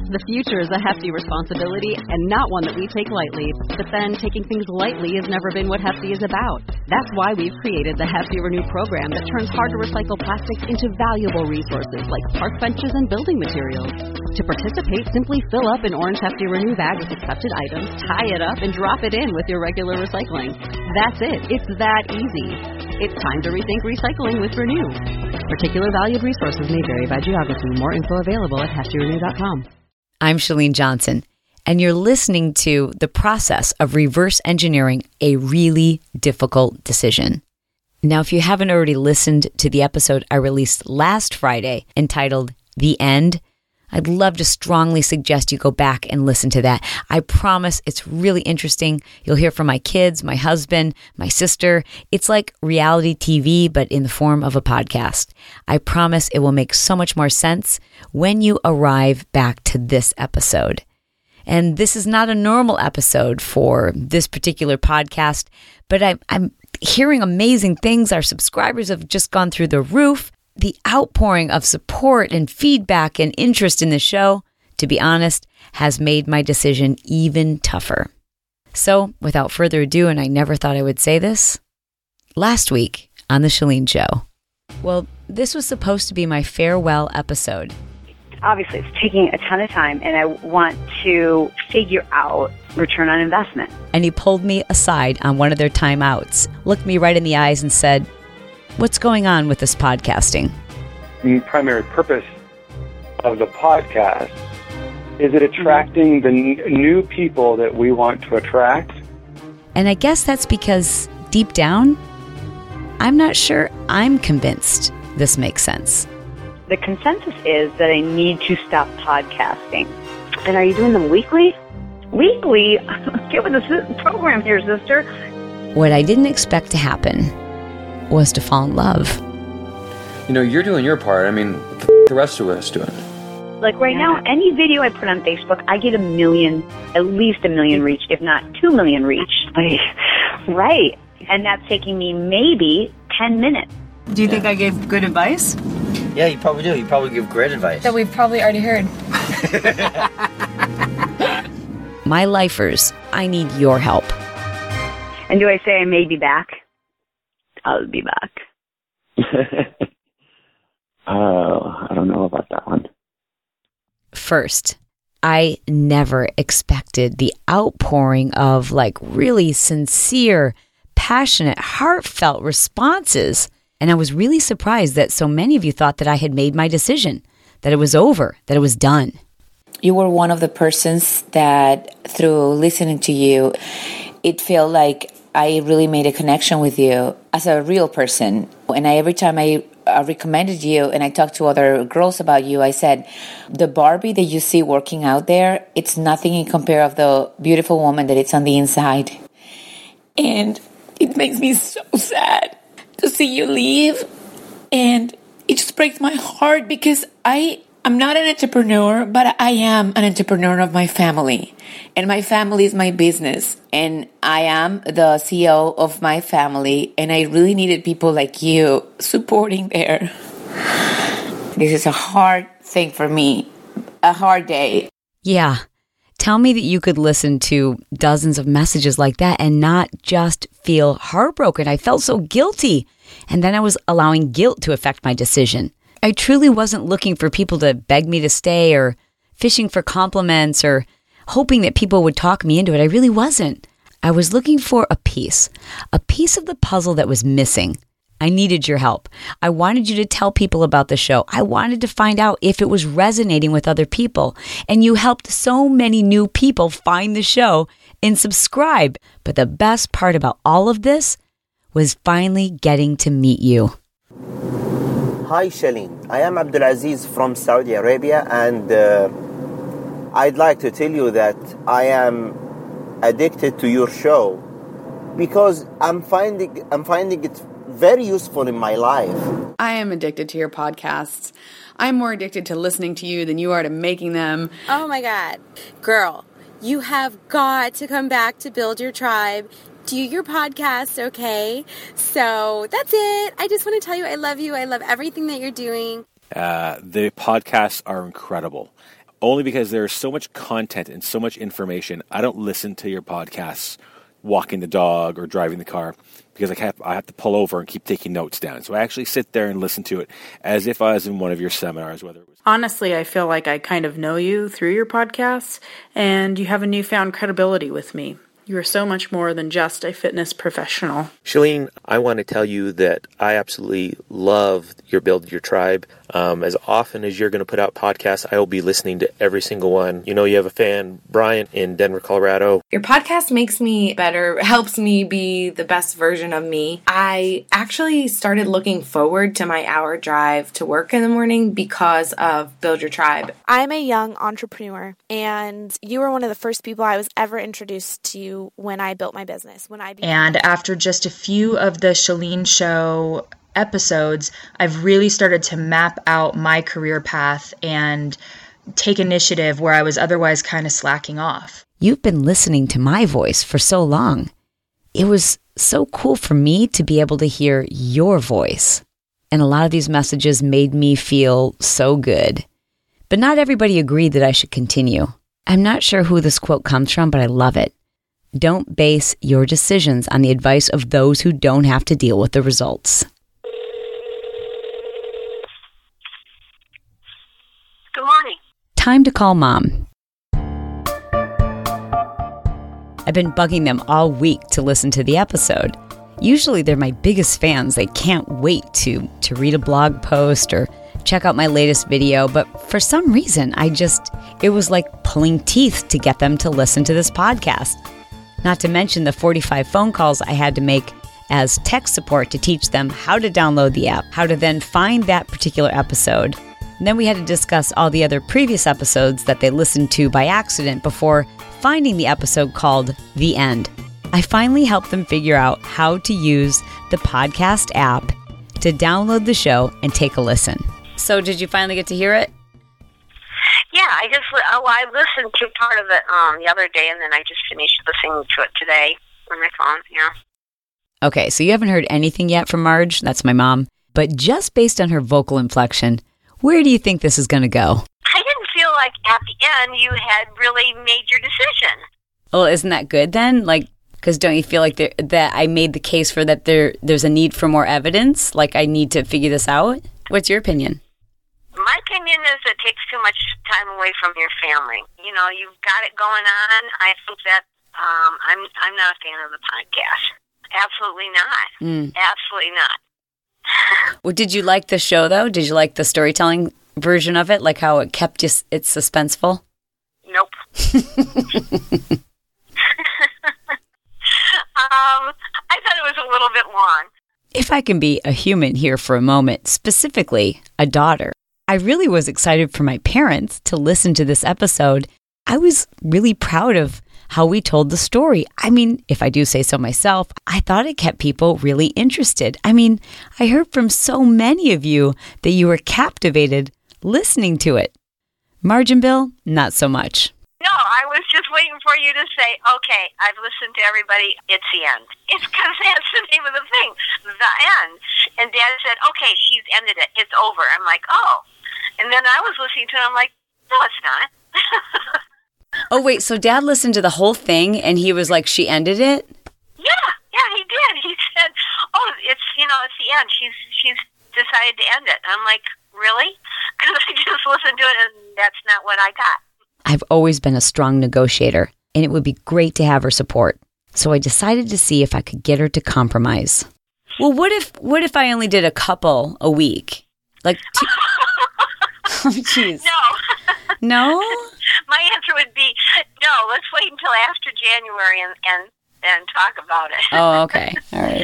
The future is a hefty responsibility and not one that we take lightly. But then taking things lightly has never been what Hefty is about. That's why we've created the Hefty Renew program that turns hard-to-recycle plastics into valuable resources like park benches and building materials. To participate, simply fill up an orange Hefty Renew bag with accepted items, tie it up, and drop it in with your regular recycling. That's it. It's that easy. It's time to rethink recycling with Renew. Particular valued resources may vary by geography. More info available at heftyrenew.com. I'm Chalene Johnson, and you're listening to the process of reverse engineering a really difficult decision. Now, if you haven't already listened to the episode I released last Friday entitled The End, I'd love to strongly suggest you go back and listen to that. I promise it's really interesting. You'll hear from my kids, my husband, my sister. It's like reality TV, but in the form of a podcast. I promise it will make so much more sense when you arrive back to this episode. And this is not a normal episode for this particular podcast, but I'm hearing amazing things. Our subscribers have just gone through the roof. The outpouring of support and feedback and interest in the show, to be honest, has made my decision even tougher. So, without further ado, and I never thought I would say this, last week on The Chalene Show. Well, this was supposed to be my farewell episode. Obviously, it's taking a ton of time, and I want to figure out return on investment. And he pulled me aside on one of their timeouts, looked me right in the eyes and said, "What's going on with this podcasting?" The primary purpose of the podcast is it attracting the new people that we want to attract. And I guess that's because deep down, I'm not sure I'm convinced this makes sense. The consensus is that I need to stop podcasting. And are you doing them weekly? Weekly? Get with the program here, sister. What I didn't expect to happen was to fall in love. You know, you're doing your part. I mean, what the rest of us doing? Like right now, any video I put on Facebook, I get 1 million, at least 1 million reach, if not 2 million reach. Right. And that's taking me maybe 10 minutes. Do you think I gave good advice? Yeah, you probably do. You probably give great advice. That we've probably already heard. My lifers, I need your help. And do I say I may be back? I'll be back. I don't know about that one. First, I never expected the outpouring of really sincere, passionate, heartfelt responses. And I was really surprised that so many of you thought that I had made my decision, that it was over, that it was done. You were one of the persons that through listening to you, it felt like I really made a connection with you as a real person. And every time I recommended you and I talked to other girls about you, I said, the Barbie that you see working out there, it's nothing in compare of the beautiful woman that it's on the inside. And it makes me so sad to see you leave. And it just breaks my heart because I'm not an entrepreneur, but I am an entrepreneur of my family. And my family is my business. And I am the CEO of my family. And I really needed people like you supporting there. This is a hard thing for me. A hard day. Yeah. Tell me that you could listen to dozens of messages like that and not just feel heartbroken. I felt so guilty. And then I was allowing guilt to affect my decision. I truly wasn't looking for people to beg me to stay or fishing for compliments or hoping that people would talk me into it. I really wasn't. I was looking for a piece of the puzzle that was missing. I needed your help. I wanted you to tell people about the show. I wanted to find out if it was resonating with other people. And you helped so many new people find the show and subscribe. But the best part about all of this was finally getting to meet you. Hi, Chalene. I am Abdulaziz from Saudi Arabia, and I'd like to tell you that I am addicted to your show because I'm finding it very useful in my life. I am addicted to your podcasts. I'm more addicted to listening to you than you are to making them. Oh my God. Girl, you have got to come back to Build Your Tribe. Do your podcast, okay? So that's it. I just want to tell you I love you. I love everything that you're doing. The podcasts are incredible. only because there's so much content and so much information. I don't listen to your podcasts walking the dog or driving the car because I have to pull over and keep taking notes down. So I actually sit there and listen to it as if I was in one of your seminars, whether it was... Honestly, I feel like I kind of know you through your podcasts, and you have a newfound credibility with me. You are so much more than just a fitness professional. Shalene, I want to tell you that I absolutely love your Build Your Tribe. As often as you're going to put out podcasts, I will be listening to every single one. You know, you have a fan, Brian, in Denver, Colorado. Your podcast makes me better, helps me be the best version of me. I actually started looking forward to my hour drive to work in the morning because of Build Your Tribe. I'm a young entrepreneur, and you were one of the first people I was ever introduced to when I built my business. And after just a few of the Shalene Show episodes, I've really started to map out my career path and take initiative where I was otherwise kind of slacking off. You've been listening to my voice for so long. It was so cool for me to be able to hear your voice. And a lot of these messages made me feel so good. But not everybody agreed that I should continue. I'm not sure who this quote comes from, but I love it. Don't base your decisions on the advice of those who don't have to deal with the results. Good morning. Time to call Mom. I've been bugging them all week to listen to the episode. Usually they're my biggest fans. They can't wait to read a blog post or check out my latest video, but for some reason, it was like pulling teeth to get them to listen to this podcast. Not to mention the 45 phone calls I had to make as tech support to teach them how to download the app, how to then find that particular episode. And then we had to discuss all the other previous episodes that they listened to by accident before finding the episode called The End. I finally helped them figure out how to use the podcast app to download the show and take a listen. So did you finally get to hear it? Yeah, I listened to part of it the other day, and then I just finished listening to it today on my phone, yeah. Okay, so you haven't heard anything yet from Marge, that's my mom, but just based on her vocal inflection, where do you think this is going to go? I didn't feel like at the end you had really made your decision. Well, isn't that good then? Because don't you feel like that I made the case for that there's a need for more evidence? Like I need to figure this out? What's your opinion? My opinion is it takes too much time away from your family. You know, you've got it going on. I think that I'm not a fan of the podcast. Absolutely not. Absolutely not. Well, did you like the show, though? Did you like the storytelling version of it? Like how it kept it suspenseful? Nope. I thought it was a little bit long. If I can be a human here for a moment, specifically a daughter, I really was excited for my parents to listen to this episode. I was really proud of how we told the story. I mean, if I do say so myself, I thought it kept people really interested. I mean, I heard from so many of you that you were captivated listening to it. Marge and Bill, not so much. No, I was just waiting for you to say, okay, I've listened to everybody, it's the end. It's because that's the name of the thing, the end. And Dad said, okay, she's ended it, it's over. I'm like, oh. And then I was listening to it, I'm like, no, it's not. Oh, wait, so Dad listened to the whole thing and he was like, she ended it? Yeah, he did. He said, oh, it's the end. She's decided to end it. I'm like, really? Because I just listened to it and that's not what I got. I've always been a strong negotiator, and it would be great to have her support. So I decided to see if I could get her to compromise. Well, what if I only did a couple a week? Like, oh, jeez. No. No? My answer would be, no, let's wait until after January and talk about it. Oh, okay. All right.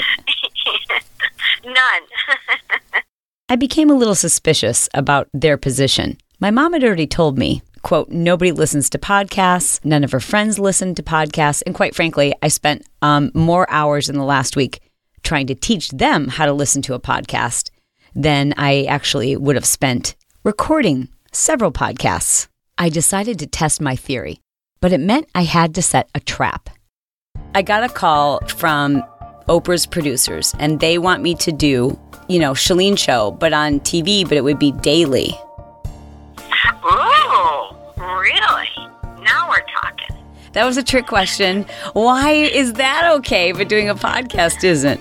None. I became a little suspicious about their position. My mom had already told me, quote, nobody listens to podcasts. None of her friends listen to podcasts. And quite frankly, I spent more hours in the last week trying to teach them how to listen to a podcast than I actually would have spent recording several podcasts. I decided to test my theory, but it meant I had to set a trap. I got a call from Oprah's producers, and they want me to do, Shalene Show, but on TV, but it would be daily. Ooh, Really? Now we're talking. That was a trick question. Why is that okay, but doing a podcast isn't?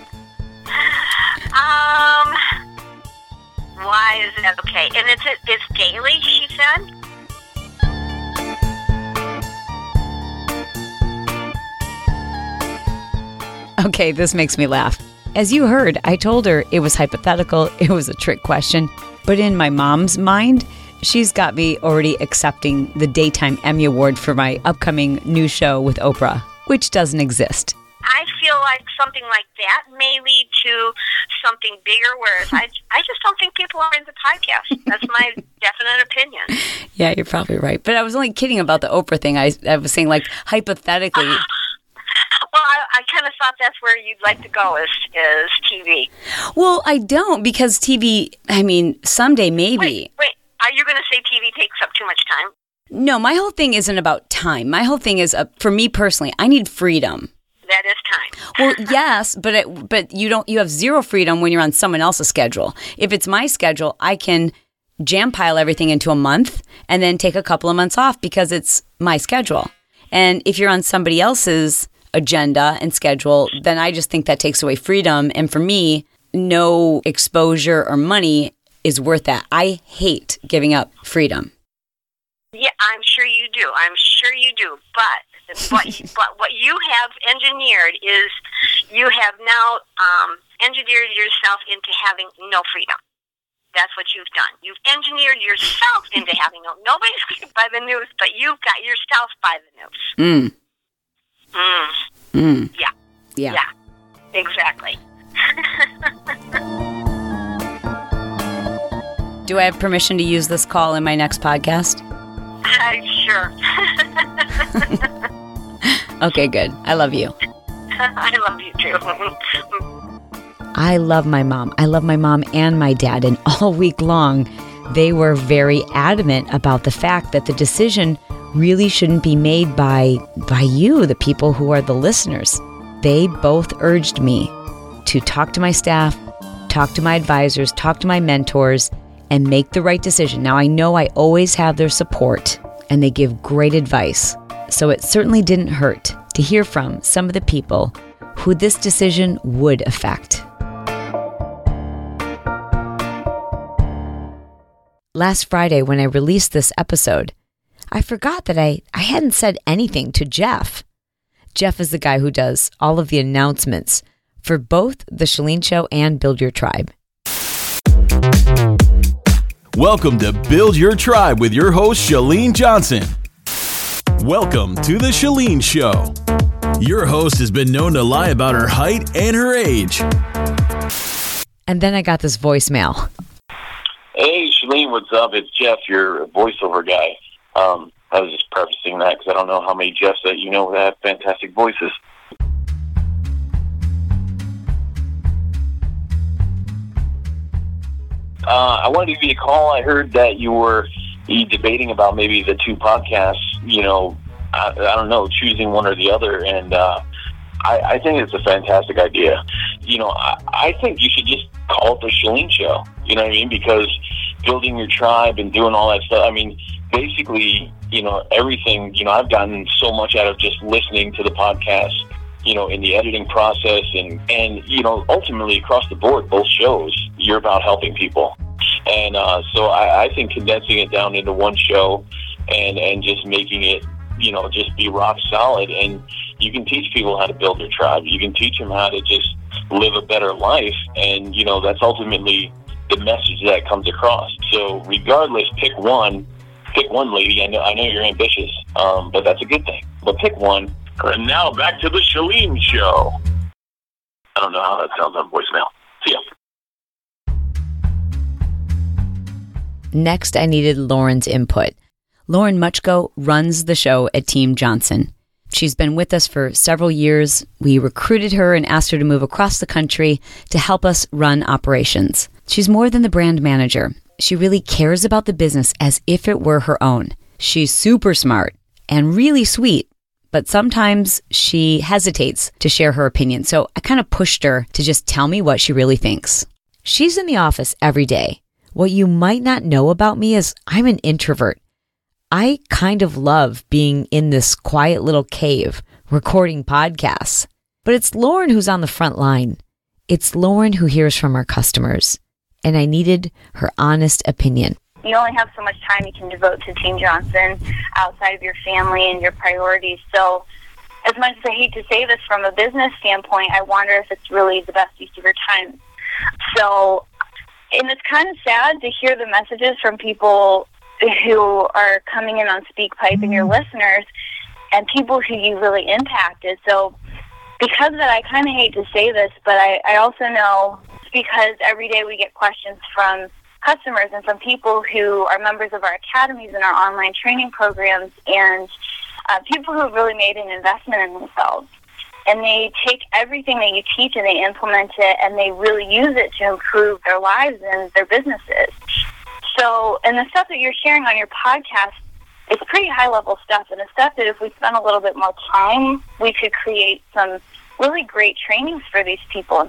Why is that okay? And it's daily, she said? Okay, this makes me laugh. As you heard, I told her it was hypothetical, it was a trick question. But in my mom's mind, she's got me already accepting the Daytime Emmy Award for my upcoming new show with Oprah, which doesn't exist. I feel like something like that may lead to something bigger, whereas I just don't think people are into podcasts. That's my definite opinion. Yeah, you're probably right. But I was only kidding about the Oprah thing. I was saying, like, hypothetically. Well, I kind of thought that's where you'd like to go is TV. Well, I don't, because TV, I mean, someday maybe. Wait, are you going to say TV takes up too much time? No, my whole thing isn't about time. My whole thing is, for me personally, I need freedom. That is time. Well, yes, but you have zero freedom when you're on someone else's schedule. If it's my schedule, I can jam pile everything into a month and then take a couple of months off because it's my schedule. And if you're on somebody else's agenda and schedule, then I just think that takes away freedom. And for me, no exposure or money is worth that. I hate giving up freedom. Yeah, I'm sure you do. But what you have engineered is you have now engineered yourself into having no freedom. That's what you've done. You've engineered yourself into having nobody's by the news, but you've got yourself by the news. Yeah, exactly. Do I have permission to use this call in my next podcast? Sure. Okay, good. I love you. I love you too. I love my mom. I love my mom and my dad. And all week long, they were very adamant about the fact that the decision really shouldn't be made by you, the people who are the listeners. They both urged me to talk to my staff, talk to my advisors, talk to my mentors, and make the right decision. Now, I know I always have their support, and they give great advice. So it certainly didn't hurt to hear from some of the people who this decision would affect. Last Friday, when I released this episode, I forgot that I hadn't said anything to Jeff. Jeff is the guy who does all of the announcements for both The Chalene Show and Build Your Tribe. Welcome to Build Your Tribe with your host, Chalene Johnson. Welcome to The Chalene Show. Your host has been known to lie about her height and her age. And then I got this voicemail. Hey, Chalene, what's up? It's Jeff, your voiceover guy. I was just prefacing that because I don't know how many Jeffs that you know that have fantastic voices. I wanted to give you a call. I heard that you were debating about maybe the two podcasts, I don't know, choosing one or the other, and I think it's a fantastic idea. I think you should just call it The Chalene Show, you know what I mean? Because building your tribe and doing all that stuff, I mean, basically, everything, I've gotten so much out of just listening to the podcast, in the editing process and ultimately across the board, both shows, you're about helping people. And so I think condensing it down into one show and just making it, just be rock solid. And you can teach people how to build their tribe. You can teach them how to just live a better life. And, that's ultimately the message that comes across. So regardless, pick one, lady. I know you're ambitious, but that's a good thing. But pick one. And now back to The Chalene Show. I don't know how that sounds on voicemail. See ya. Next, I needed Lauren's input. Lauren Muchko runs the show at Team Johnson. She's been with us for several years. We recruited her and asked her to move across the country to help us run operations. She's more than the brand manager. She really cares about the business as if it were her own. She's super smart and really sweet, but sometimes she hesitates to share her opinion. So I kind of pushed her to just tell me what she really thinks. She's in the office every day. What you might not know about me is I'm an introvert. I kind of love being in this quiet little cave recording podcasts. But it's Lauren who's on the front line. It's Lauren who hears from our customers. And I needed her honest opinion. You only have so much time you can devote to Team Johnson outside of your family and your priorities. So as much as I hate to say this from a business standpoint, I wonder if it's really the best use of your time. So, and it's kind of sad to hear the messages from people who are coming in on SpeakPipe and your listeners and people who you really impacted. So because of that, I kind of hate to say this, but I also know because every day we get questions from customers and from people who are members of our academies and our online training programs and people who have really made an investment in themselves. And they take everything that you teach and they implement it and they really use it to improve their lives and their businesses. So, and the stuff that you're sharing on your podcast, it's pretty high-level stuff, and it's stuff that if we spend a little bit more time, we could create some really great trainings for these people.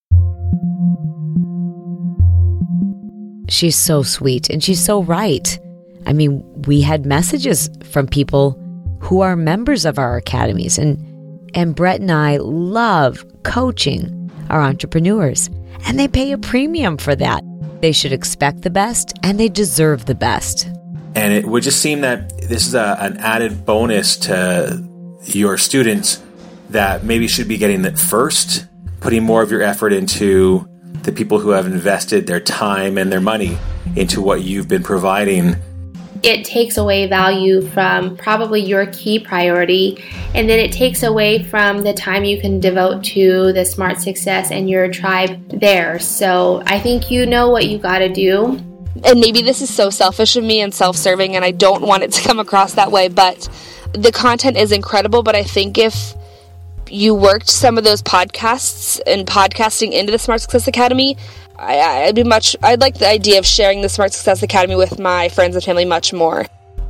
She's so sweet, and she's so right. I mean, we had messages from people who are members of our academies, and Brett and I love coaching our entrepreneurs, and they pay a premium for that. They should expect the best, and they deserve the best. And it would just seem that this is an added bonus to your students that maybe should be getting it first, putting more of your effort into the people who have invested their time and their money into what you've been providing. It takes away value from probably your key priority, and then it takes away from the time you can devote to the Smart Success and your tribe there. So I think you know what you got to do. And maybe this is so selfish of me and self-serving, and I don't want it to come across that way, but the content is incredible. But I think if you worked some of those podcasts and podcasting into the Smart Success Academy, I'd like the idea of sharing the Smart Success Academy with my friends and family much more.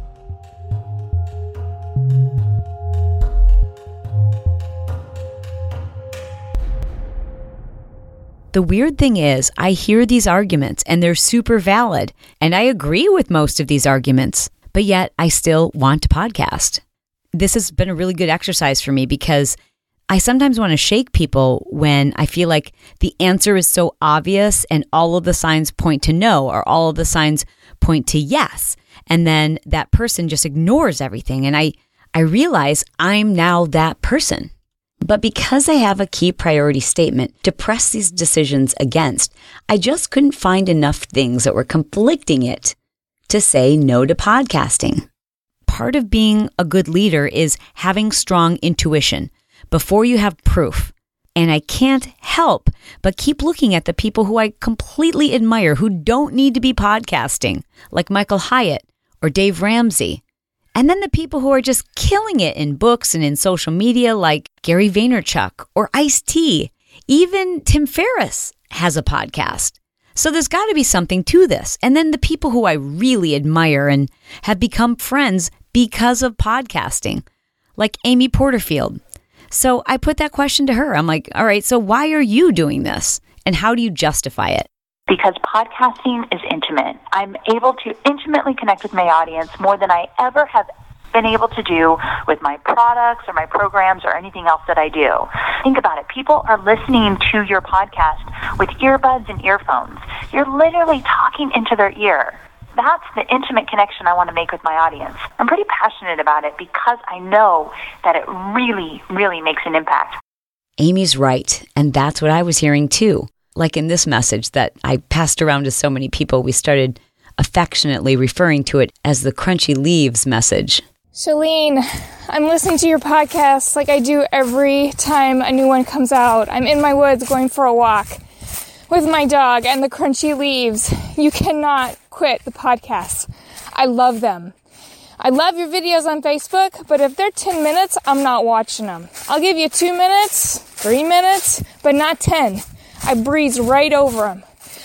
The weird thing is, I hear these arguments and they're super valid, and I agree with most of these arguments, but yet I still want to podcast. This has been a really good exercise for me because I sometimes want to shake people when I feel like the answer is so obvious and all of the signs point to no or all of the signs point to yes. And then that person just ignores everything. And I realize I'm now that person. But because I have a key priority statement to press these decisions against, I just couldn't find enough things that were conflicting it to say no to podcasting. Part of being a good leader is having strong intuition before you have proof. And I can't help but keep looking at the people who I completely admire who don't need to be podcasting, like Michael Hyatt or Dave Ramsey. And then the people who are just killing it in books and in social media, like Gary Vaynerchuk or Ice-T. Even Tim Ferriss has a podcast. So there's got to be something to this. And then the people who I really admire and have become friends because of podcasting, like Amy Porterfield. So I put that question to her. I'm like, all right, so why are you doing this? And how do you justify it? Because podcasting is intimate. I'm able to intimately connect with my audience more than I ever have been able to do with my products or my programs or anything else that I do. Think about it. People are listening to your podcast with earbuds and earphones. You're literally talking into their ear. That's the intimate connection I want to make with my audience. I'm pretty passionate about it because I know that it really, really makes an impact. Amy's right, and that's what I was hearing too. Like in this message that I passed around to so many people, we started affectionately referring to it as the Crunchy Leaves message. Chalene, I'm listening to your podcast like I do every time a new one comes out. I'm in my woods going for a walk with my dog and the Crunchy Leaves. You cannot quit the podcast. I love them. I love your videos on Facebook, but if they're 10 minutes, I'm not watching them. I'll give you 2 minutes, 3 minutes, but not 10. I breeze right over them.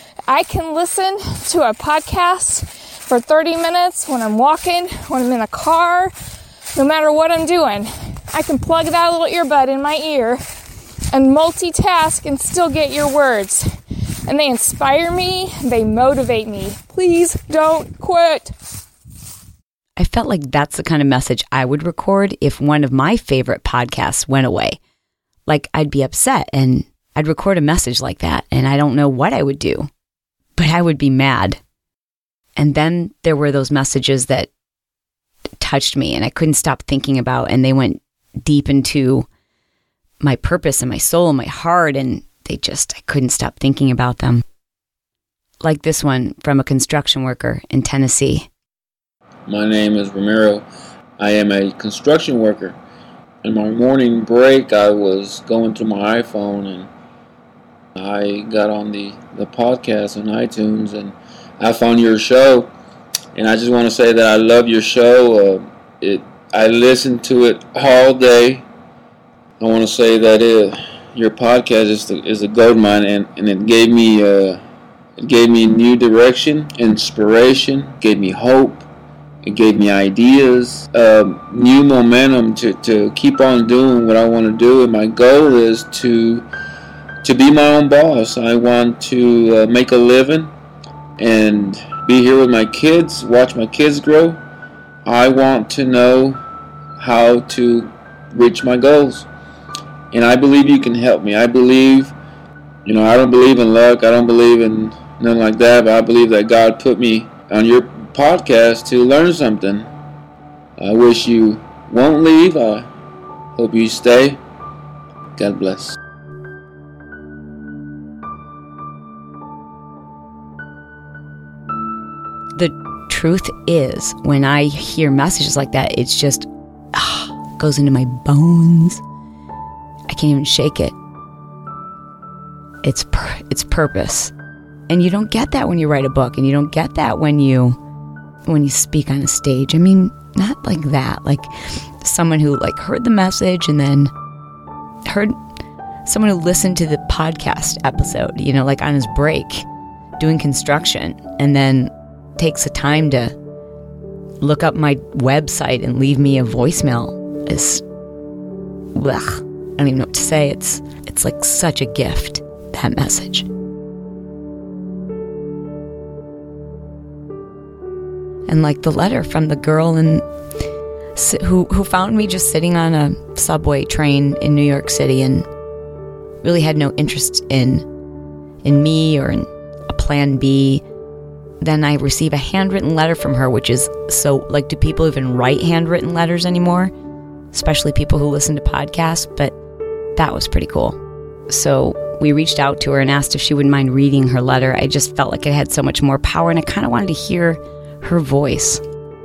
I can listen to a podcast for 30 minutes when I'm walking, when I'm in a car, no matter what I'm doing. I can plug that little earbud in my ear and multitask and still get your words. And they inspire me, they motivate me. Please don't quit. I felt like that's the kind of message I would record if one of my favorite podcasts went away. Like, I'd be upset and I'd record a message like that, and I don't know what I would do, but I would be mad. And then there were those messages that touched me and I couldn't stop thinking about, and they went deep into my purpose and my soul and my heart, and I couldn't stop thinking about them. Like this one from a construction worker in Tennessee. My name is Ramiro. I am a construction worker. In my morning break, I was going through my iPhone and I got on the podcast on iTunes, and I found your show. And I just want to say that I love your show. I listen to it all day. I want to say that your podcast is a gold mine, and it gave me new direction, inspiration, gave me hope. It gave me ideas, new momentum to keep on doing what I want to do. And my goal is to be my own boss. I want to make a living and be here with my kids, watch my kids grow. I want to know how to reach my goals. And I believe you can help me. I believe, I don't believe in luck. I don't believe in nothing like that. But I believe that God put me on your podcast to learn something. I wish you won't leave. I hope you stay. God bless. The truth is, when I hear messages like that, it's just goes into my bones. I can't even shake it. It's purpose. And you don't get that when you write a book, and you don't get that when you speak on a stage. I mean, not like that. Like someone who heard the message and then heard someone who listened to the podcast episode, like on his break doing construction, and then takes the time to look up my website and leave me a voicemail is, I don't even know what to say. It's like such a gift, that message. And like the letter from the girl who found me just sitting on a subway train in New York City and really had no interest in me or in a plan B. Then I receive a handwritten letter from her, which is so, do people even write handwritten letters anymore? Especially people who listen to podcasts, but that was pretty cool. So we reached out to her and asked if she wouldn't mind reading her letter. I just felt like it had so much more power, and I kind of wanted to hear her voice.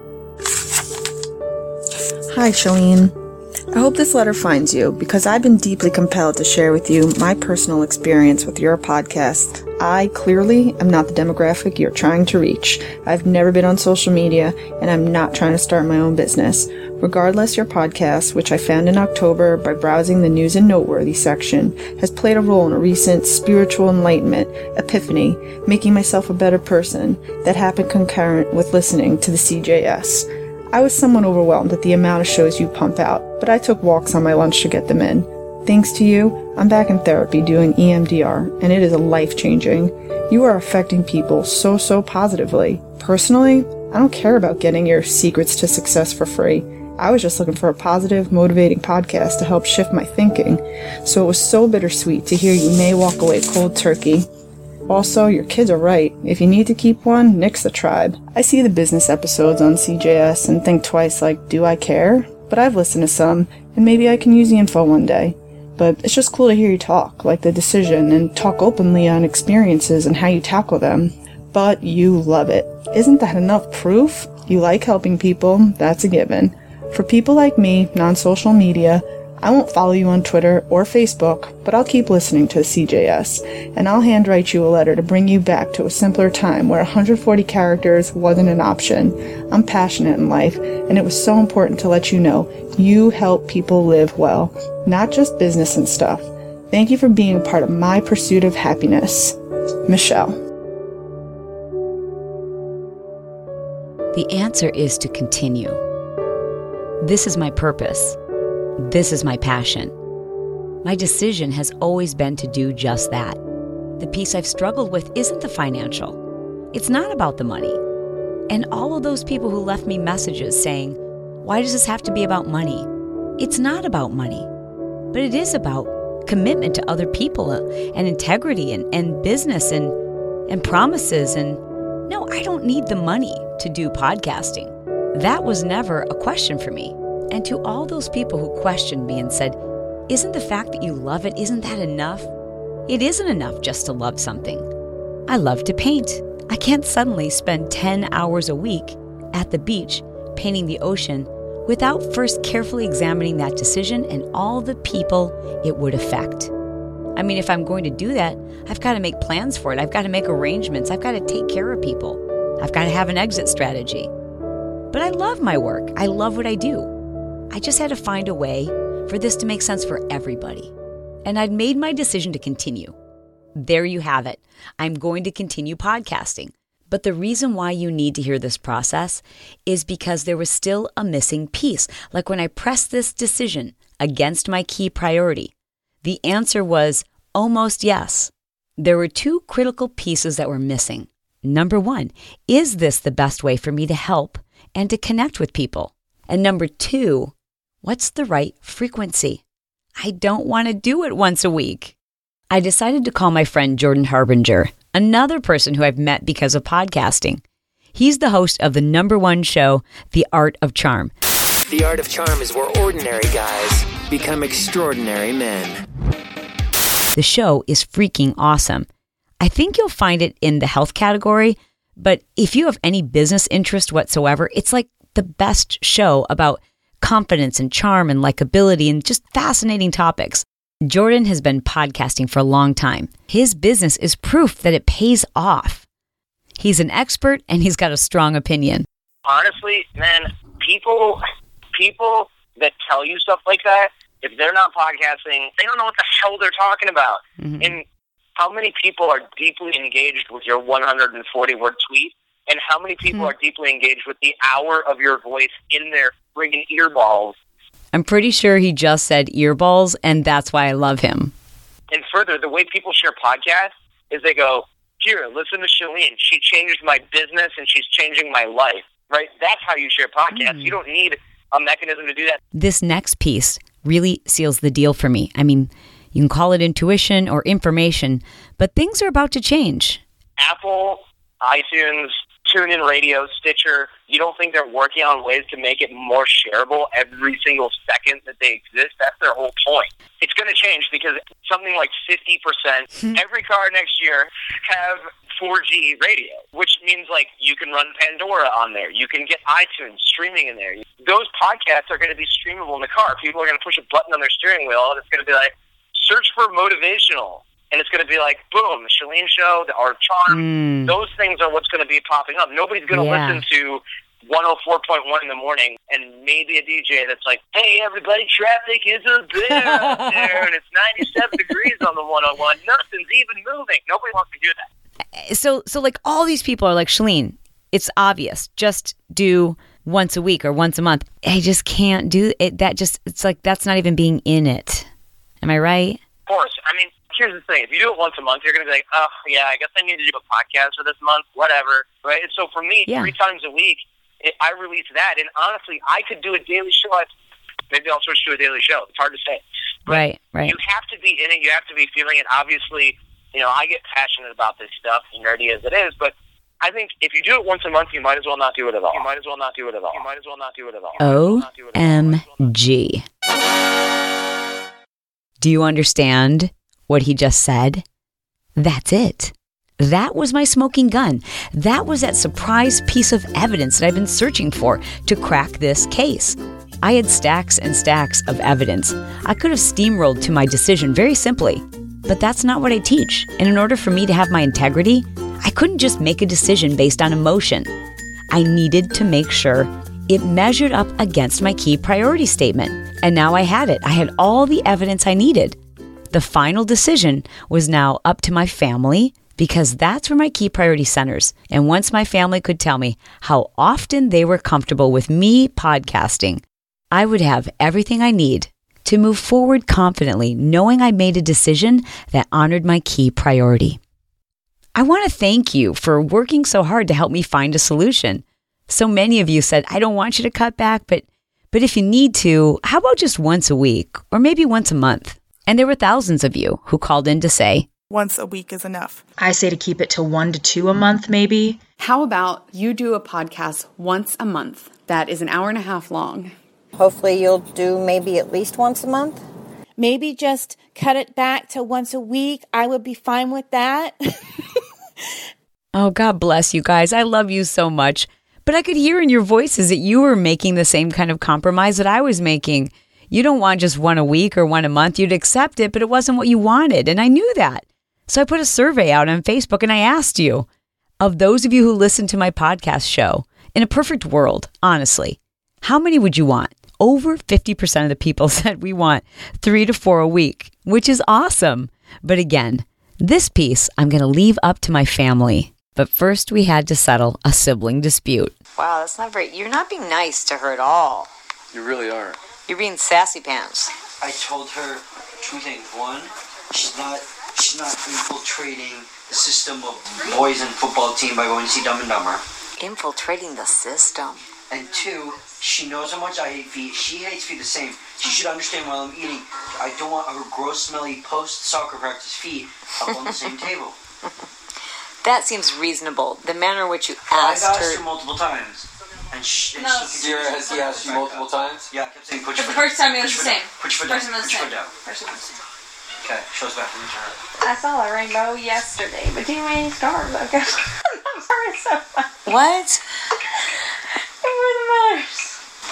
Hi, Shalene. I hope this letter finds you, because I've been deeply compelled to share with you my personal experience with your podcast. I clearly am not the demographic you're trying to reach. I've never been on social media, and I'm not trying to start my own business. Regardless, your podcast, which I found in October by browsing the News and Noteworthy section, has played a role in a recent spiritual enlightenment, epiphany, making myself a better person, that happened concurrent with listening to the CJS. I was somewhat overwhelmed at the amount of shows you pump out, but I took walks on my lunch to get them in. Thanks to you, I'm back in therapy doing EMDR, and it is life-changing. You are affecting people so positively. Personally, I don't care about getting your secrets to success for free. I was just looking for a positive, motivating podcast to help shift my thinking. So it was so bittersweet to hear you may walk away cold turkey. Also, your kids are right. If you need to keep one, nix the tribe. I see the business episodes on CJS and think twice do I care? But I've listened to some, and maybe I can use the info one day. But it's just cool to hear you talk, like the decision, and talk openly on experiences and how you tackle them. But you love it. Isn't that enough proof? You like helping people, that's a given. For people like me, non-social media, I won't follow you on Twitter or Facebook, but I'll keep listening to CJS, and I'll handwrite you a letter to bring you back to a simpler time where 140 characters wasn't an option. I'm passionate in life, and it was so important to let you know you help people live well, not just business and stuff. Thank you for being a part of my pursuit of happiness. Michelle. The answer is to continue. This is my purpose. This is my passion. My decision has always been to do just that. The piece I've struggled with isn't the financial. It's not about the money. And all of those people who left me messages saying, why does this have to be about money? It's not about money, but it is about commitment to other people and integrity and business and promises. And no, I don't need the money to do podcasting. That was never a question for me. And to all those people who questioned me and said, isn't the fact that you love it, isn't that enough? It isn't enough just to love something. I love to paint. I can't suddenly spend 10 hours a week at the beach painting the ocean without first carefully examining that decision and all the people it would affect. I mean, if I'm going to do that, I've got to make plans for it. I've got to make arrangements. I've got to take care of people. I've got to have an exit strategy. But I love my work. I love what I do. I just had to find a way for this to make sense for everybody. And I'd made my decision to continue. There you have it. I'm going to continue podcasting. But the reason why you need to hear this process is because there was still a missing piece. Like when I pressed this decision against my key priority, the answer was almost yes. There were two critical pieces that were missing. Number one, is this the best way for me to help and to connect with people? And number two, what's the right frequency? I don't want to do it once a week. I decided to call my friend Jordan Harbinger, another person who I've met because of podcasting. He's the host of the #1 show, The Art of Charm. The Art of Charm is where ordinary guys become extraordinary men. The show is freaking awesome. I think you'll find it in the health category, but if you have any business interest whatsoever, it's like the best show about confidence and charm and likability and just fascinating topics. Jordan has been podcasting for a long time. His business is proof that it pays off. He's an expert and he's got a strong opinion. Honestly, man, people that tell you stuff like that, if they're not podcasting, they don't know what the hell they're talking about. Mm-hmm. And how many people are deeply engaged with your 140-word tweet? And how many people are deeply engaged with the hour of your voice in their friggin' earballs? I'm pretty sure he just said earballs, and that's why I love him. And further, the way people share podcasts is they go, here, listen to Chalene. She changed my business, and she's changing my life, right? That's how you share podcasts. You don't need a mechanism to do that. This next piece really seals the deal for me. I mean, you can call it intuition or information, but things are about to change. Apple, iTunes, TuneIn Radio, Stitcher, you don't think they're working on ways to make it more shareable every single second that they exist? That's their whole point. It's going to change because something like 50%, every car next year have 4G radio, which means like you can run Pandora on there. You can get iTunes streaming in there. Those podcasts are going to be streamable in the car. People are going to push a button on their steering wheel and it's going to be like, search for motivational. And it's going to be like, boom, the Chalene Show, the Art of Charm. Those things are what's going to be popping up. Nobody's going to listen to 104.1 in the morning and maybe a DJ that's like, hey, everybody, traffic is a bear out there, and it's 97 degrees on the 101. Nothing's even moving. Nobody wants to do that. So like all these people are like, Chalene, it's obvious. Just do once a week or once a month. I just can't do it. It's like that's not even being in it. Am I right? Of course. I mean, here's the thing. If you do it once a month, you're going to be like, oh, yeah, I guess I need to do a podcast for this month, whatever, right? And so for me, 3 times a week, I release that. And honestly, I could do a daily show. Maybe I'll switch to a daily show. It's hard to say. But right. You have to be in it. You have to be feeling it. Obviously, I get passionate about this stuff, nerdy as it is, but I think if you do it once a month, you might as well not do it at all. You might as well not do it at all. You might as well not do it at all. OMG. Do you understand what he just said? That's it. That was my smoking gun. That was that surprise piece of evidence that I've been searching for to crack this case. I had stacks and stacks of evidence. I could have steamrolled to my decision very simply, but that's not what I teach. And in order for me to have my integrity, I couldn't just make a decision based on emotion. I needed to make sure it measured up against my key priority statement. And now I had it. I had all the evidence I needed. The final decision was now up to my family because that's where my key priority centers. And once my family could tell me how often they were comfortable with me podcasting, I would have everything I need to move forward confidently, knowing I made a decision that honored my key priority. I want to thank you for working so hard to help me find a solution. So many of you said, I don't want you to cut back, but if you need to, how about just once a week or maybe once a month? And there were thousands of you who called in to say, once a week is enough. I say to keep it to 1 to 2 a month, maybe. How about you do a podcast once a month that is an hour and a half long? Hopefully you'll do maybe at least once a month. Maybe just cut it back to once a week. I would be fine with that. Oh, God bless you guys. I love you so much. But I could hear in your voices that you were making the same kind of compromise that I was making. You don't want just 1 a week or 1 a month. You'd accept it, but it wasn't what you wanted. And I knew that. So I put a survey out on Facebook and I asked you, of those of you who listen to my podcast show, in a perfect world, honestly, how many would you want? Over 50% of the people said we want 3 to 4 a week, which is awesome. But again, this piece I'm going to leave up to my family. But first we had to settle a sibling dispute. Wow, that's not very... You're not being nice to her at all. You really are. You're being sassy pants. I told her 2 things. 1, she's not infiltrating the system of boys and football team by going to see Dumb and Dumber. Infiltrating the system. And 2, she knows how much I hate feet. She hates feet the same. She should understand while I'm eating, I don't want her gross, smelly post-soccer practice feet up on the same table. That seems reasonable. The manner in which you asked her... I've asked her multiple times. And she has he asked you multiple times? Yeah, I kept saying, But the first time it was the same. Put your foot down. Put your foot down. Okay, show us back. I saw a rainbow yesterday, but too many stars. I'm sorry so much. What? It really matters.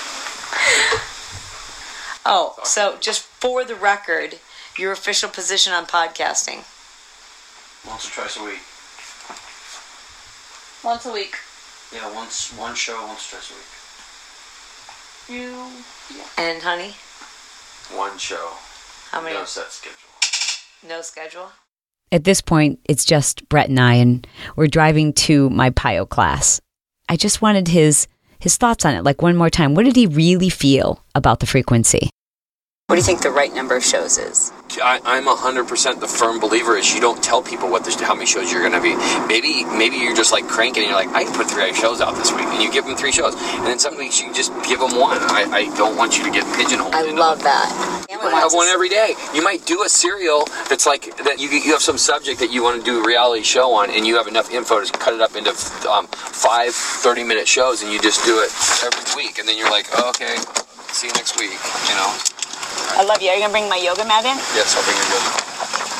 Oh, so just for the record, your official position on podcasting? Once or twice a week. Once a week. Yeah, one show, once or twice a week. And honey? 1 show. How many? No set schedule. No schedule? At this point, it's just Brett and I, and we're driving to my PIO class. I just wanted his thoughts on it, like one more time. What did he really feel about the frequency? What do you think the right number of shows is? I'm 100% the firm believer is you don't tell people how many shows you're going to be. Maybe you're just like cranking and you're like, I can put 3 shows out this week, and you give them 3 shows, and then some weeks you just give them 1. I don't want you to get pigeonholed. I love that. You might have one every day. You might do a serial that's like that. You have some subject that you want to do a reality show on, and you have enough info to cut it up into 5 30-minute shows, and you just do it every week, and then you're like, oh, okay, see you next week. You know. I love you. Are you going to bring my yoga mat in? Yes, I'll bring your yoga mat.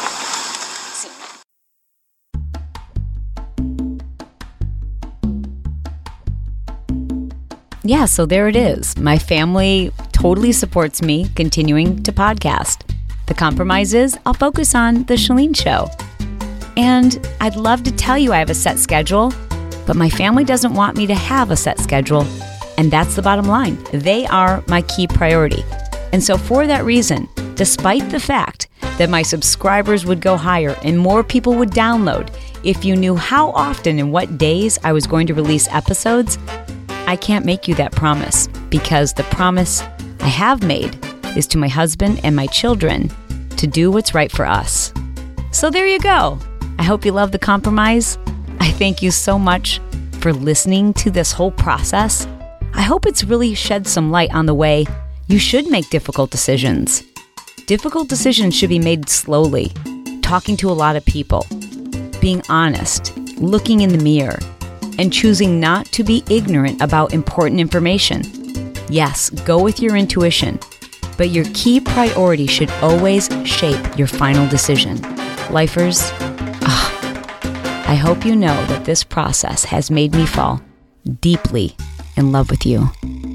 Yeah, so there it is. My family totally supports me continuing to podcast. The compromise is I'll focus on the Chalene Show. And I'd love to tell you I have a set schedule, but my family doesn't want me to have a set schedule. And that's the bottom line. They are my key priority. And so for that reason, despite the fact that my subscribers would go higher and more people would download, if you knew how often and what days I was going to release episodes, I can't make you that promise, because the promise I have made is to my husband and my children to do what's right for us. So there you go. I hope you love the compromise. I thank you so much for listening to this whole process. I hope it's really shed some light on the way you should make difficult decisions. Difficult decisions should be made slowly, talking to a lot of people, being honest, looking in the mirror, and choosing not to be ignorant about important information. Yes, go with your intuition, but your key priority should always shape your final decision. Lifers, I hope you know that this process has made me fall deeply in love with you.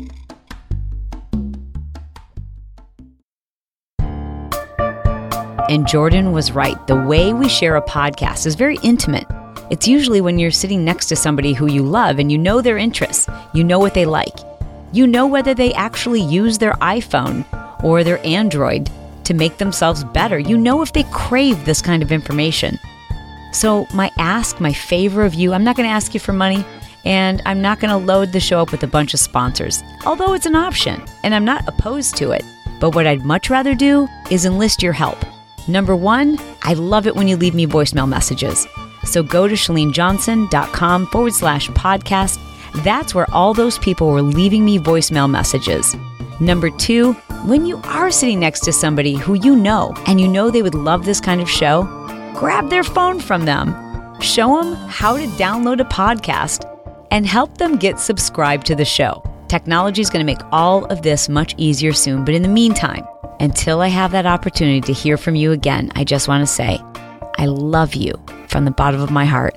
And Jordan was right. The way we share a podcast is very intimate. It's usually when you're sitting next to somebody who you love and you know their interests, you know what they like. You know whether they actually use their iPhone or their Android to make themselves better. You know if they crave this kind of information. So my favor of you, I'm not going to ask you for money, and I'm not going to load the show up with a bunch of sponsors, although it's an option, and I'm not opposed to it. But what I'd much rather do is enlist your help. Number 1, I love it when you leave me voicemail messages. So go to ChaleneJohnson.com/podcast That's where all those people were leaving me voicemail messages. Number 2, when you are sitting next to somebody who you know and you know they would love this kind of show, grab their phone from them. Show them how to download a podcast and help them get subscribed to the show. Technology is going to make all of this much easier soon, but in the meantime, until I have that opportunity to hear from you again, I just want to say, I love you from the bottom of my heart.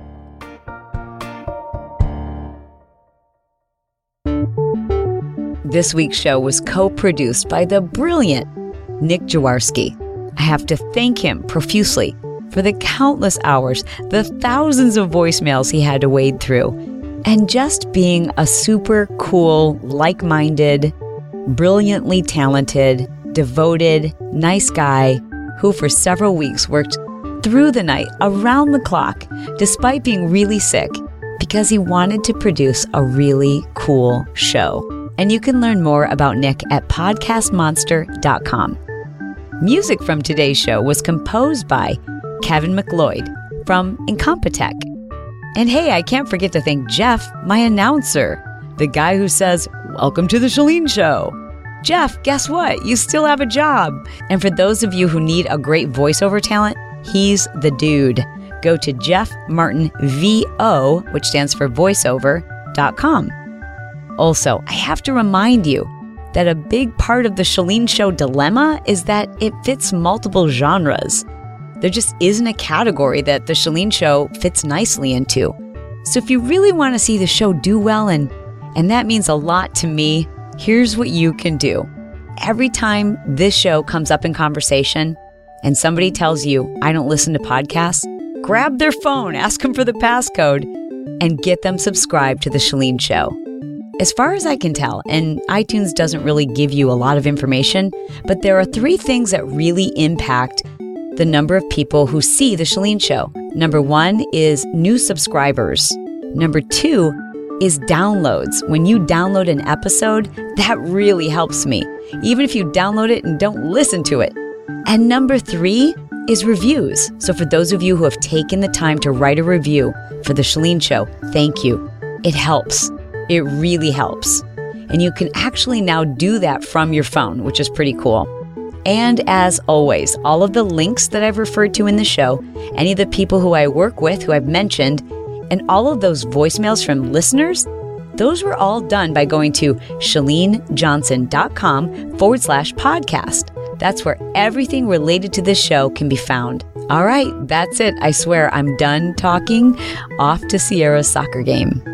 This week's show was co-produced by the brilliant Nick Jaworski. I have to thank him profusely for the countless hours, the thousands of voicemails he had to wade through, and just being a super cool, like-minded, brilliantly talented, devoted, nice guy who for several weeks worked through the night, around the clock, despite being really sick, because he wanted to produce a really cool show. And you can learn more about Nick at podcastmonster.com. Music from today's show was composed by Kevin McLeod from Incompetech. And hey, I can't forget to thank Jeff, my announcer, the guy who says, "Welcome to the Chalene Show." Jeff, guess what? You still have a job. And for those of you who need a great voiceover talent, he's the dude. Go to jeffmartinvo, which stands for voiceover.com. Also, I have to remind you that a big part of the Chalene Show dilemma is that it fits multiple genres. There just isn't a category that the Chalene Show fits nicely into. So if you really want to see the show do well, and that means a lot to me, here's what you can do. Every time this show comes up in conversation and somebody tells you, I don't listen to podcasts, grab their phone, ask them for the passcode, and get them subscribed to the Chalene Show. As far as I can tell, and iTunes doesn't really give you a lot of information, but there are 3 things that really impact the number of people who see the Chalene Show. Number 1 is new subscribers. Number 2 is downloads. When you download an episode, that really helps me, even if you download it and don't listen to it. And number 3 is reviews. So for those of you who have taken the time to write a review for the Chalene Show, thank you. It helps. It really helps. And you can actually now do that from your phone, which is pretty cool. And as always, all of the links that I've referred to in the show, any of the people who I work with, who I've mentioned, and all of those voicemails from listeners, those were all done by going to chalenejohnson.com/podcast. That's where everything related to this show can be found. All right, that's it. I swear I'm done talking. Off to Sierra's soccer game.